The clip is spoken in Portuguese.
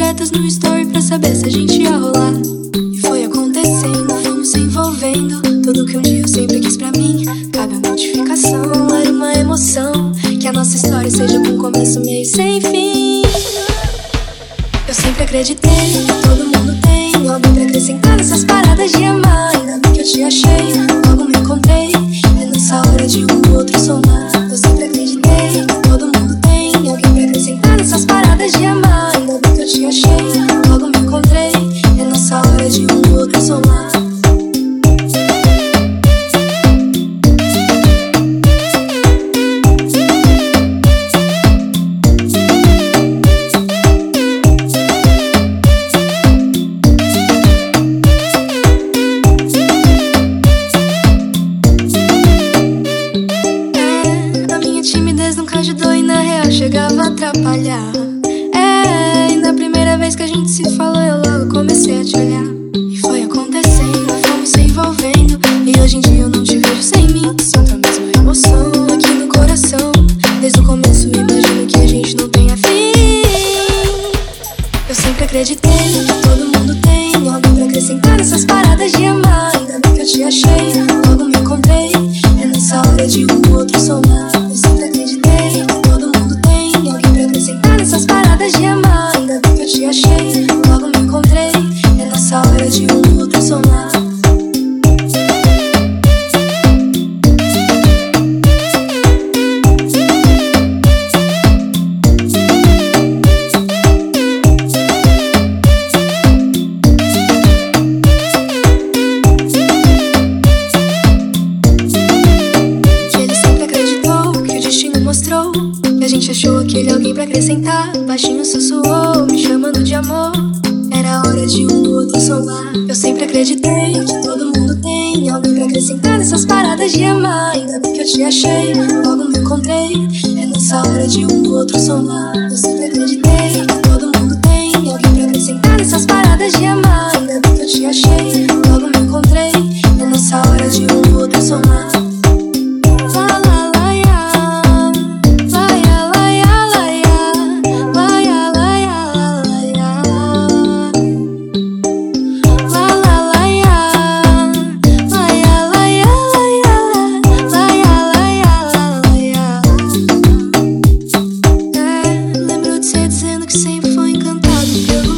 indiretas no story pra saber se a gente ia rolar. E foi acontecendo, fomos se envolvendo. Tudo que um dia eu sempre quis pra mim. Cabe a notificação, era uma emoção. Que a nossa história seja com começo, meio sem fim. Eu sempre acreditei que todo mundo tem algo pra acrescentar nessas paradas de amar. Ainda bem que eu te achei, logo me encontrei. É nessa hora de um do outro somar. Eu sempre acreditei que todo mundo tem alguém pra acrescentar nessas paradas de amar. Ainda bem que eu te achei, logo me encontrei. É nessa hora de um do outro somar. Chegava a atrapalhar. E na primeira vez que a gente se falou, eu logo comecei a te olhar. E foi acontecendo, fomos se envolvendo. E hoje em dia eu não te vejo sem mim. Sinto a mesma emoção aqui no coração. Desde o começo me imagino que a gente não tenha fim. Eu sempre acreditei que todo mundo tem algo pra acrescentar nessas paradas de amar. Ainda bem que eu te achei, logo me encontrei. É nessa hora de um do outro somar. Eu sempre acreditei que todo mundo tem alguém pra acrescentar nessas paradas de amar. Ainda bem que eu te achei, logo me encontrei. É nessa hora de um do outro somar. Que a gente achou aquele alguém pra acrescentar. Baixinho sussurrou, me chamando de amor. Era hora de um do outro somar. Eu sempre acreditei que todo mundo tem alguém pra acrescentar nessas paradas de amar. Ainda bem que eu te achei, logo me encontrei. É nessa hora de um do outro somar. Eu sempre acreditei que todo mundo tem alguém pra acrescentar nessas paradas de amar. Ainda bem que eu te achei, logo me encontrei. É nessa hora de um do outro somar. Que sempre foi encantado pelo